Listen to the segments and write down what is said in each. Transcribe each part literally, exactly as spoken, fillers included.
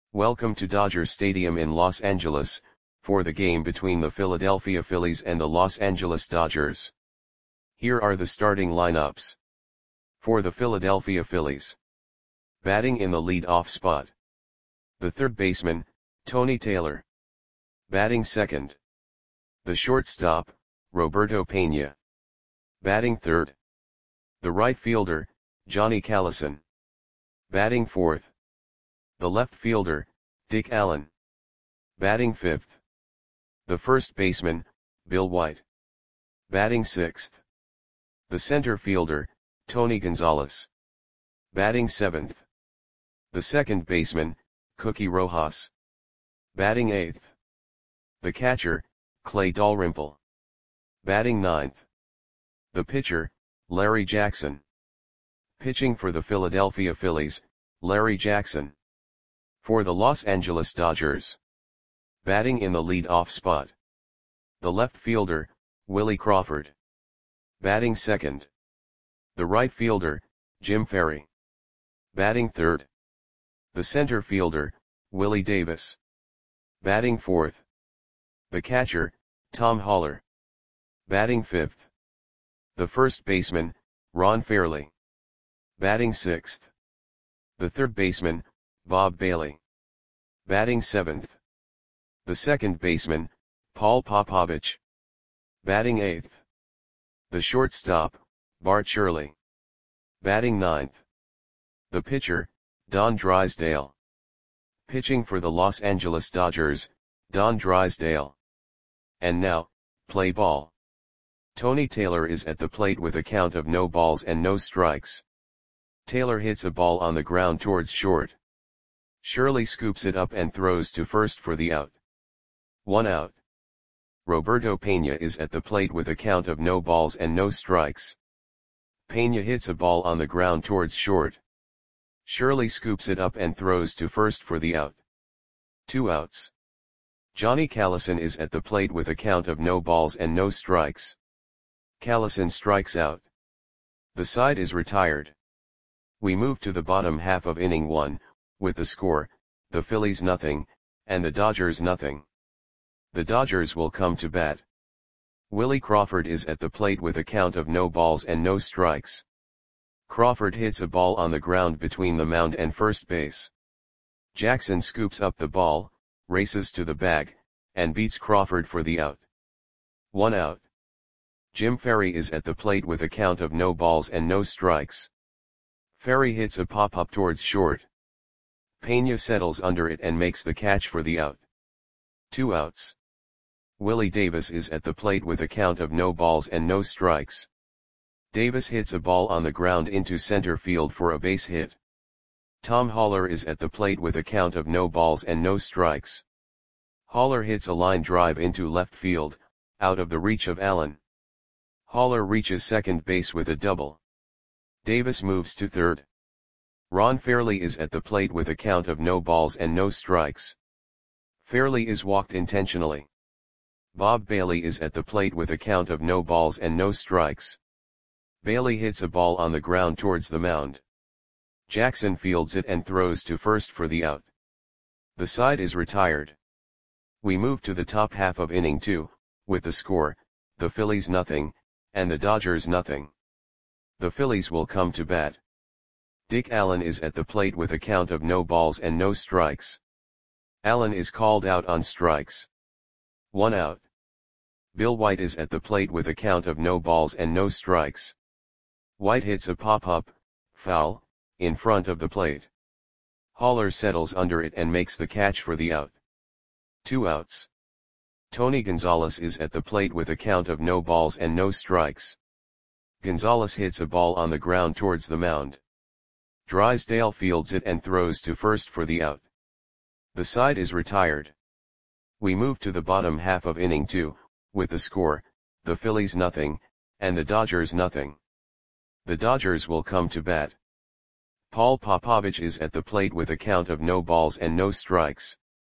Welcome to Dodger Stadium in Los Angeles, for the game between the Philadelphia Phillies and the Los Angeles Dodgers. Here are the starting lineups. For the Philadelphia Phillies. Batting in the lead-off spot. The third baseman, Tony Taylor. Batting second. The shortstop, Roberto Pena. Batting third. The right fielder, Johnny Callison. Batting fourth. The left fielder, Dick Allen. Batting fifth. The first baseman, Bill White. Batting sixth. The center fielder, Tony Gonzalez. Batting seventh. The second baseman, Cookie Rojas. Batting eighth. The catcher, Clay Dalrymple. Batting ninth. The pitcher, Larry Jackson. Pitching for the Philadelphia Phillies, Larry Jackson. For the Los Angeles Dodgers. Batting in the lead-off spot. The left fielder, Willie Crawford. Batting second. The right fielder, Jim Ferry. Batting third. The center fielder, Willie Davis. Batting fourth. The catcher, Tom Haller. Batting fifth. The first baseman, Ron Fairly. Batting sixth. The third baseman, Bob Bailey. Batting seventh. The second baseman, Paul Popovich. Batting eighth. The shortstop, Bart Shirley. Batting ninth. The pitcher, Don Drysdale. Pitching for the Los Angeles Dodgers, Don Drysdale. And now, play ball. Tony Taylor is at the plate with a count of no balls and no strikes. Taylor hits a ball on the ground towards short. Shirley scoops it up and throws to first for the out. One out. Roberto Pena is at the plate with a count of no balls and no strikes. Pena hits a ball on the ground towards short. Shirley scoops it up and throws to first for the out. Two outs. Johnny Callison is at the plate with a count of no balls and no strikes. Callison strikes out. The side is retired. We move to the bottom half of inning one, with the score, the Phillies nothing, and the Dodgers nothing. The Dodgers will come to bat. Willie Crawford is at the plate with a count of no balls and no strikes. Crawford hits a ball on the ground between the mound and first base. Jackson scoops up the ball, races to the bag, and beats Crawford for the out. One out. Jim Ferry is at the plate with a count of no balls and no strikes. Ferry hits a pop-up towards short. Pena settles under it and makes the catch for the out. Two outs. Willie Davis is at the plate with a count of no balls and no strikes. Davis hits a ball on the ground into center field for a base hit. Tom Haller is at the plate with a count of no balls and no strikes. Haller hits a line drive into left field, out of the reach of Allen. Haller reaches second base with a double. Davis moves to third. Ron Fairly is at the plate with a count of no balls and no strikes. Fairly is walked intentionally. Bob Bailey is at the plate with a count of no balls and no strikes. Bailey hits a ball on the ground towards the mound. Jackson fields it and throws to first for the out. The side is retired. We move to the top half of inning two, with the score, the Phillies nothing, and the Dodgers nothing. The Phillies will come to bat. Dick Allen is at the plate with a count of no balls and no strikes. Allen is called out on strikes. One out. Bill White is at the plate with a count of no balls and no strikes. White hits a pop-up, foul, in front of the plate. Haller settles under it and makes the catch for the out. Two outs. Tony Gonzalez is at the plate with a count of no balls and no strikes. Gonzalez hits a ball on the ground towards the mound. Drysdale fields it and throws to first for the out. The side is retired. We move to the bottom half of inning two, with the score, the Phillies nothing, and the Dodgers nothing. The Dodgers will come to bat. Paul Popovich is at the plate with a count of no balls and no strikes.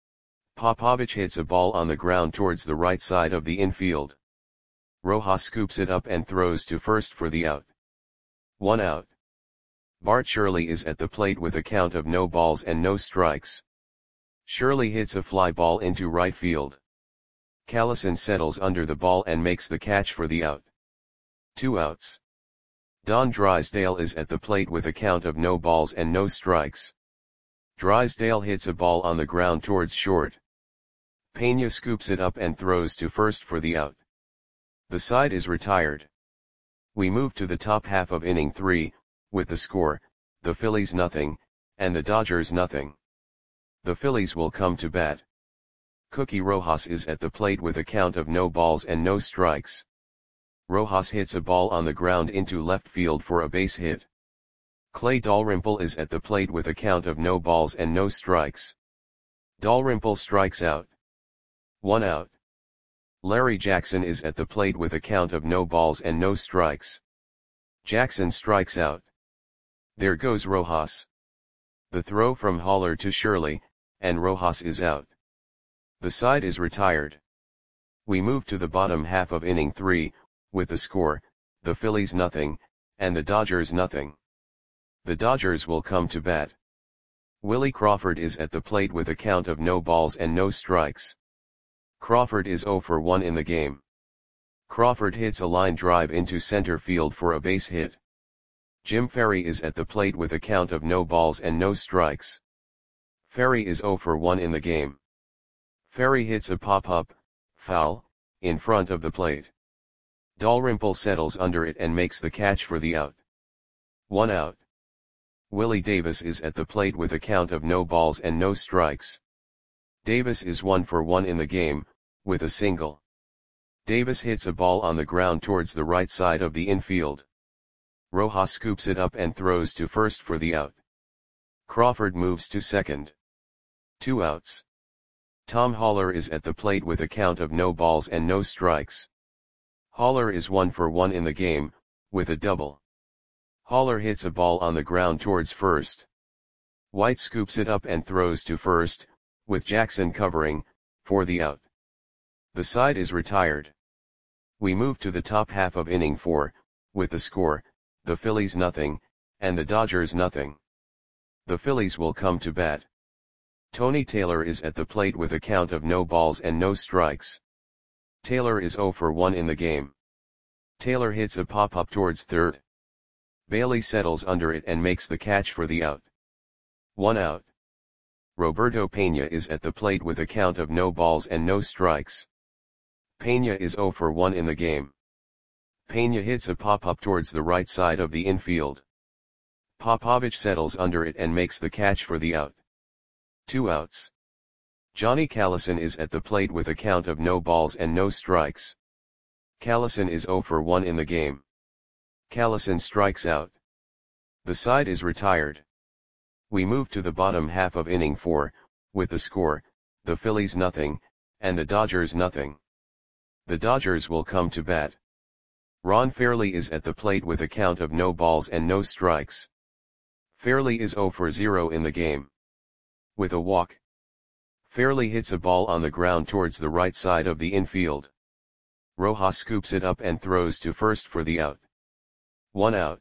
Popovich hits a ball on the ground towards the right side of the infield. Rojas scoops it up and throws to first for the out. One out. Bart Shirley is at the plate with a count of no balls and no strikes. Shirley hits a fly ball into right field. Callison settles under the ball and makes the catch for the out. Two outs. Don Drysdale is at the plate with a count of no balls and no strikes. Drysdale hits a ball on the ground towards short. Pena scoops it up and throws to first for the out. The side is retired. We move to the top half of inning three, with the score, the Phillies nothing, and the Dodgers nothing. The Phillies will come to bat. Cookie Rojas is at the plate with a count of no balls and no strikes. Rojas hits a ball on the ground into left field for a base hit. Clay Dalrymple is at the plate with a count of no balls and no strikes. Dalrymple strikes out. One out. Larry Jackson is at the plate with a count of no balls and no strikes. Jackson strikes out. There goes Rojas. The throw from Haller to Shirley, and Rojas is out. The side is retired. We move to the bottom half of inning three, with the score, the Phillies nothing, and the Dodgers nothing. The Dodgers will come to bat. Willie Crawford is at the plate with a count of no balls and no strikes. Crawford is oh for one in the game. Crawford hits a line drive into center field for a base hit. Jim Ferry is at the plate with a count of no balls and no strikes. Ferry is oh for one in the game. Ferry hits a pop-up, foul, in front of the plate. Dalrymple settles under it and makes the catch for the out. One out. Willie Davis is at the plate with a count of no balls and no strikes. Davis is one for one in the game, with a single. Davis hits a ball on the ground towards the right side of the infield. Rojas scoops it up and throws to first for the out. Crawford moves to second. Two outs. Tom Haller is at the plate with a count of no balls and no strikes. Haller is one for one in the game, with a double. Haller hits a ball on the ground towards first. White scoops it up and throws to first, with Jackson covering, for the out. The side is retired. We move to the top half of inning four, with the score, the Phillies nothing, and the Dodgers nothing. The Phillies will come to bat. Tony Taylor is at the plate with a count of no balls and no strikes. Taylor is oh for one in the game. Taylor hits a pop-up towards third. Bailey settles under it and makes the catch for the out. One out. Roberto Pena is at the plate with a count of no balls and no strikes. Pena is oh for one in the game. Pena hits a pop-up towards the right side of the infield. Popovich settles under it and makes the catch for the out. Two outs. Johnny Callison is at the plate with a count of no balls and no strikes. Callison is oh for one in the game. Callison strikes out. The side is retired. We move to the bottom half of inning four, with the score, the Phillies nothing, and the Dodgers nothing. The Dodgers will come to bat. Ron Fairly is at the plate with a count of no balls and no strikes. Fairly is oh for zero in the game. With a walk. Fairly hits a ball on the ground towards the right side of the infield. Rojas scoops it up and throws to first for the out. One out.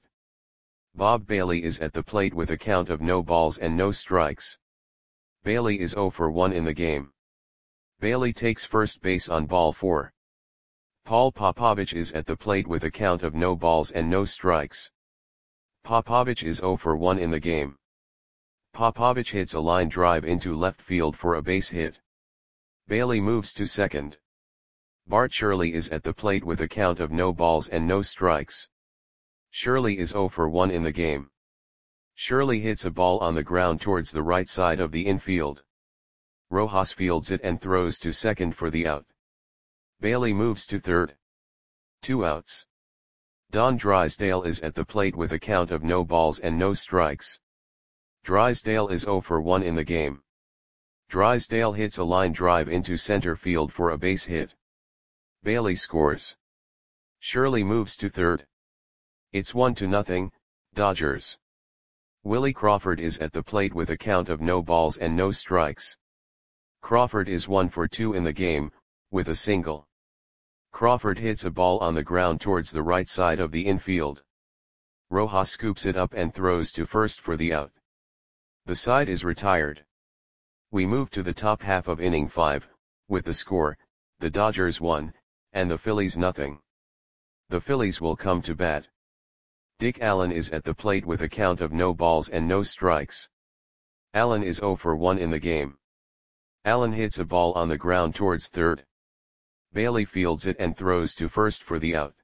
Bob Bailey is at the plate with a count of no balls and no strikes. Bailey is oh for one in the game. Bailey takes first base on ball four. Paul Popovich is at the plate with a count of no balls and no strikes. Popovich is oh for one in the game. Popovich hits a line drive into left field for a base hit. Bailey moves to second. Bart Shirley is at the plate with a count of no balls and no strikes. Shirley is oh for one in the game. Shirley hits a ball on the ground towards the right side of the infield. Rojas fields it and throws to second for the out. Bailey moves to third. Two outs. Don Drysdale is at the plate with a count of no balls and no strikes. Drysdale is oh for one in the game. Drysdale hits a line drive into center field for a base hit. Bailey scores. Shirley moves to third. It's one to nothing, Dodgers. Willie Crawford is at the plate with a count of no balls and no strikes. Crawford is one for two in the game, with a single. Crawford hits a ball on the ground towards the right side of the infield. Rojas scoops it up and throws to first for the out. The side is retired. We move to the top half of inning five, with the score, the Dodgers one, and the Phillies nothing. The Phillies will come to bat. Dick Allen is at the plate with a count of no balls and no strikes. Allen is oh for one in the game. Allen hits a ball on the ground towards third. Bailey fields it and throws to first for the out.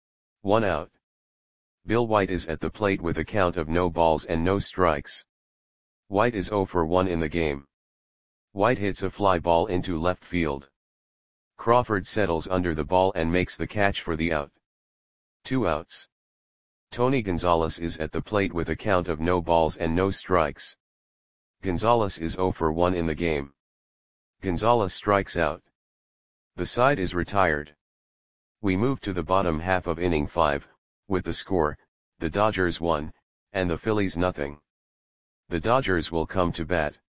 One out. Bill White is at the plate with a count of no balls and no strikes. White is oh for one in the game. White hits a fly ball into left field. Crawford settles under the ball and makes the catch for the out. Two outs. Tony Gonzalez is at the plate with a count of no balls and no strikes. Gonzalez is oh for one in the game. Gonzalez strikes out. The side is retired. We move to the bottom half of inning five, with the score, the Dodgers one, and the Phillies nothing. The Dodgers will come to bat.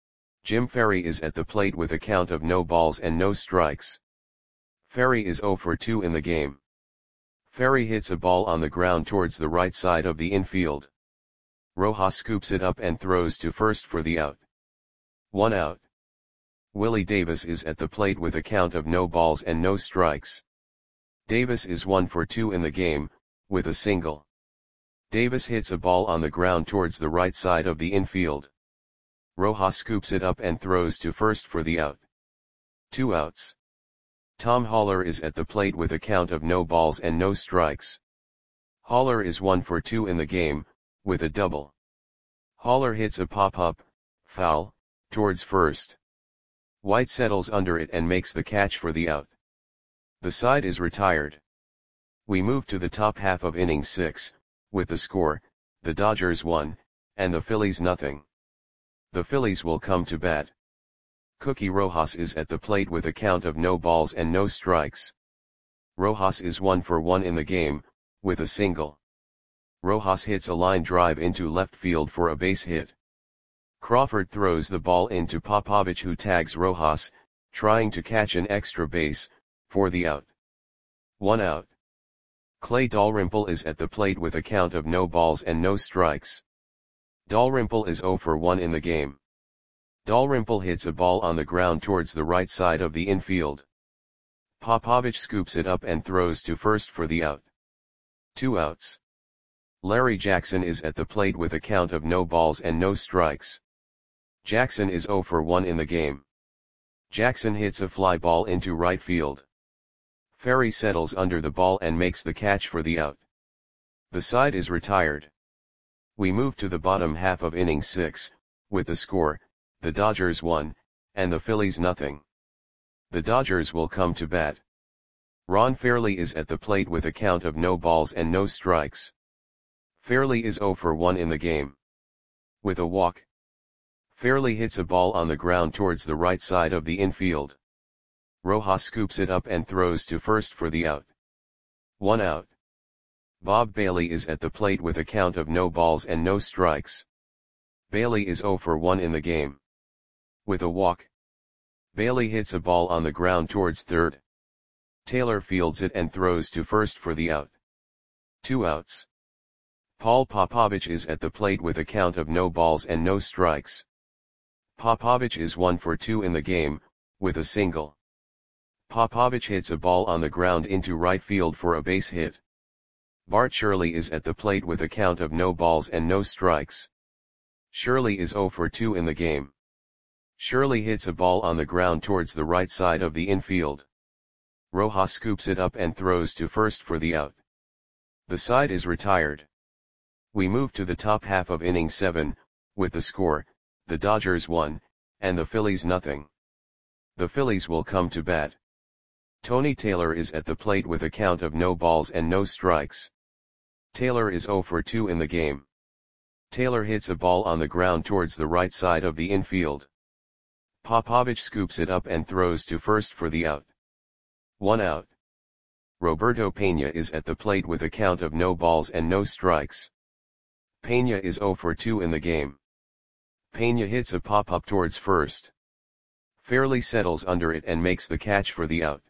Jim Ferry is at the plate with a count of no balls and no strikes. Ferry is oh for two in the game. Ferry hits a ball on the ground towards the right side of the infield. Rojas scoops it up and throws to first for the out. One out. Willie Davis is at the plate with a count of no balls and no strikes. Davis is one for two in the game, with a single. Davis hits a ball on the ground towards the right side of the infield. Rojas scoops it up and throws to first for the out. Two outs. Tom Haller is at the plate with a count of no balls and no strikes. Haller is one for two in the game, with a double. Haller hits a pop-up, foul, towards first. White settles under it and makes the catch for the out. The side is retired. We move to the top half of inning six, with the score, the Dodgers one, and the Phillies nothing. The Phillies will come to bat. Cookie Rojas is at the plate with a count of no balls and no strikes. Rojas is one for one in the game, with a single. Rojas hits a line drive into left field for a base hit. Crawford throws the ball into Popovich, who tags Rojas, trying to catch an extra base, for the out. One out. Clay Dalrymple is at the plate with a count of no balls and no strikes. Dalrymple is oh for one in the game. Dalrymple hits a ball on the ground towards the right side of the infield. Popovich scoops it up and throws to first for the out. Two outs. Larry Jackson is at the plate with a count of no balls and no strikes. Jackson is oh for one in the game. Jackson hits a fly ball into right field. Ferry settles under the ball and makes the catch for the out. The side is retired. We move to the bottom half of inning six, with the score, the Dodgers one, and the Phillies nothing. The Dodgers will come to bat. Ron Fairly is at the plate with a count of no balls and no strikes. Fairly is oh for one in the game. With a walk. Fairly hits a ball on the ground towards the right side of the infield. Rojas scoops it up and throws to first for the out. One out. Bob Bailey is at the plate with a count of no balls and no strikes. Bailey is oh for one in the game. With a walk. Bailey hits a ball on the ground towards third. Taylor fields it and throws to first for the out. Two outs. Paul Popovich is at the plate with a count of no balls and no strikes. Popovich is one for two in the game, with a single. Popovich hits a ball on the ground into right field for a base hit. Bart Shirley is at the plate with a count of no balls and no strikes. Shirley is oh for two in the game. Shirley hits a ball on the ground towards the right side of the infield. Rojas scoops it up and throws to first for the out. The side is retired. We move to the top half of inning seven, with the score, the Dodgers one, and the Phillies nothing. The Phillies will come to bat. Tony Taylor is at the plate with a count of no balls and no strikes. Taylor is oh for two in the game. Taylor hits a ball on the ground towards the right side of the infield. Popovich scoops it up and throws to first for the out. One out. Roberto Pena is at the plate with a count of no balls and no strikes. Pena is oh for two in the game. Pena hits a pop-up towards first. Fairly settles under it and makes the catch for the out.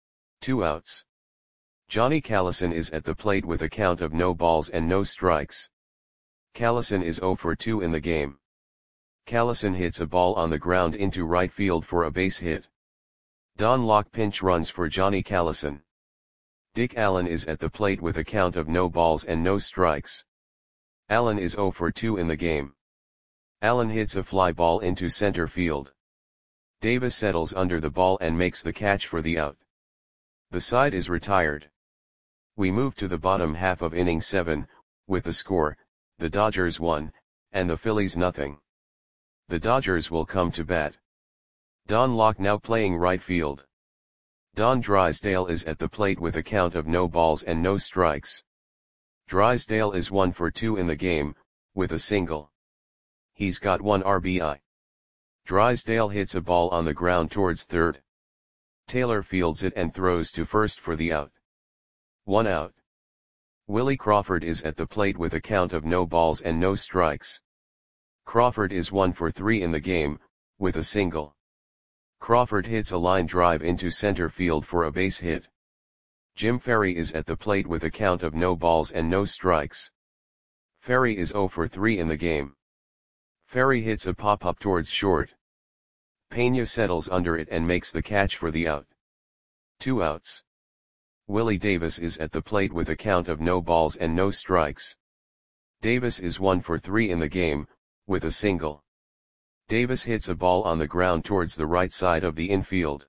Two outs. Johnny Callison is at the plate with a count of no balls and no strikes. Callison is oh for two in the game. Callison hits a ball on the ground into right field for a base hit. Don Locke pinch runs for Johnny Callison. Dick Allen is at the plate with a count of no balls and no strikes. Allen is oh for two in the game. Allen hits a fly ball into center field. Davis settles under the ball and makes the catch for the out. The side is retired. We move to the bottom half of inning seven, with the score, the Dodgers one, and the Phillies nothing. The Dodgers will come to bat. Don Locke now playing right field. Don Drysdale is at the plate with a count of no balls and no strikes. Drysdale is one for two in the game, with a single. He's got one R B I. Drysdale hits a ball on the ground towards third. Taylor fields it and throws to first for the out. One out. Willie Crawford is at the plate with a count of no balls and no strikes. Crawford is one for three in the game, with a single. Crawford hits a line drive into center field for a base hit. Jim Ferry is at the plate with a count of no balls and no strikes. Ferry is oh for three in the game. Ferry hits a pop-up towards short. Pena settles under it and makes the catch for the out. Two outs. Willie Davis is at the plate with a count of no balls and no strikes. Davis is one for three in the game, with a single. Davis hits a ball on the ground towards the right side of the infield.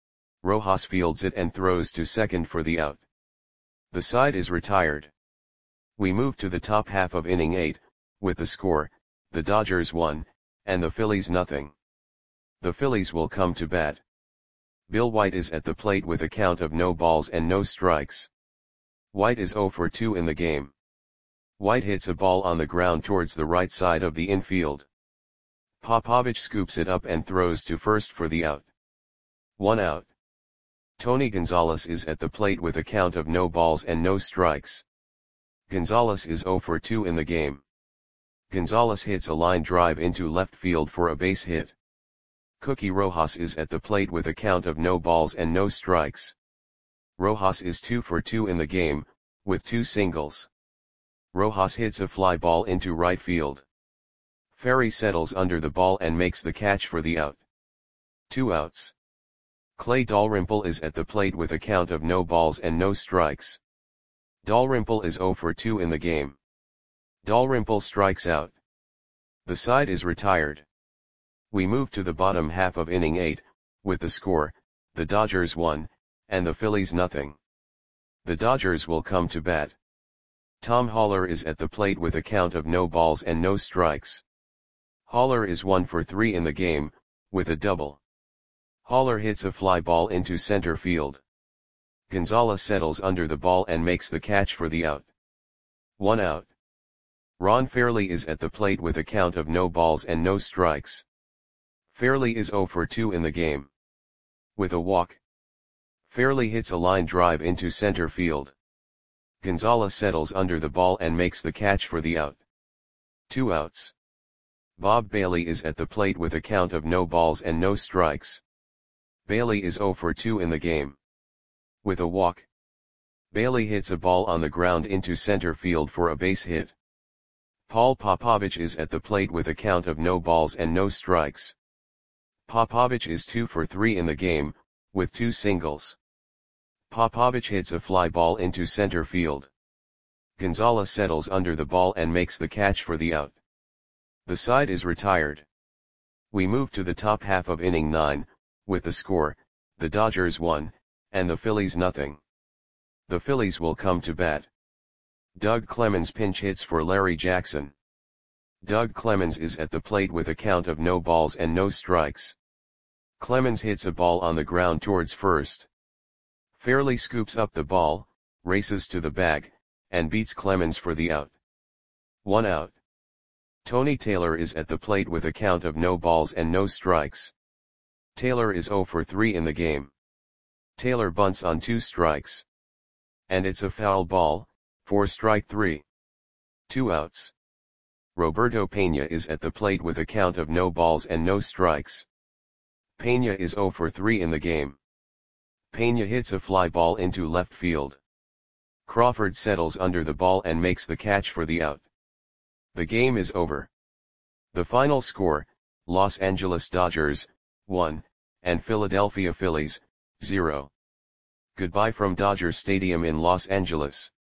Rojas fields it and throws to second for the out. The side is retired. We move to the top half of inning eight, with the score, the Dodgers one, and the Phillies nothing. The Phillies will come to bat. Bill White is at the plate with a count of no balls and no strikes. White is oh for two in the game. White hits a ball on the ground towards the right side of the infield. Popovich scoops it up and throws to first for the out. One out. Tony Gonzalez is at the plate with a count of no balls and no strikes. Gonzalez is oh for two in the game. Gonzalez hits a line drive into left field for a base hit. Cookie Rojas is at the plate with a count of no balls and no strikes. Rojas is two for two in the game, with two singles. Rojas hits a fly ball into right field. Ferry settles under the ball and makes the catch for the out. Two outs. Clay Dalrymple is at the plate with a count of no balls and no strikes. Dalrymple is oh for two in the game. Dalrymple strikes out. The side is retired. We move to the bottom half of inning eight, with the score, the Dodgers one, and the Phillies nothing. The Dodgers will come to bat. Tom Haller is at the plate with a count of no balls and no strikes. Haller is one for three in the game, with a double. Haller hits a fly ball into center field. Gonzalez settles under the ball and makes the catch for the out. One out. Ron Fairly is at the plate with a count of no balls and no strikes. Fairly is oh for two in the game. With a walk. Fairly hits a line drive into center field. Gonzalez settles under the ball and makes the catch for the out. Two outs. Bob Bailey is at the plate with a count of no balls and no strikes. Bailey is oh for two in the game. With a walk. Bailey hits a ball on the ground into center field for a base hit. Paul Popovich is at the plate with a count of no balls and no strikes. Popovich is two for three in the game, with two singles. Popovich hits a fly ball into center field. Gonzalez settles under the ball and makes the catch for the out. The side is retired. We move to the top half of inning nine, with the score, the Dodgers one, and the Phillies nothing. The Phillies will come to bat. Doug Clemens pinch hits for Larry Jackson. Doug Clemens is at the plate with a count of no balls and no strikes. Clemens hits a ball on the ground towards first. Fairly scoops up the ball, races to the bag, and beats Clemens for the out. One out. Tony Taylor is at the plate with a count of no balls and no strikes. Taylor is oh for three in the game. Taylor bunts on two strikes. And it's a foul ball, for strike three. Two outs. Roberto Pena is at the plate with a count of no balls and no strikes. Pena is oh for three in the game. Pena hits a fly ball into left field. Crawford settles under the ball and makes the catch for the out. The game is over. The final score, Los Angeles Dodgers, one, and Philadelphia Phillies, zero. Goodbye from Dodger Stadium in Los Angeles.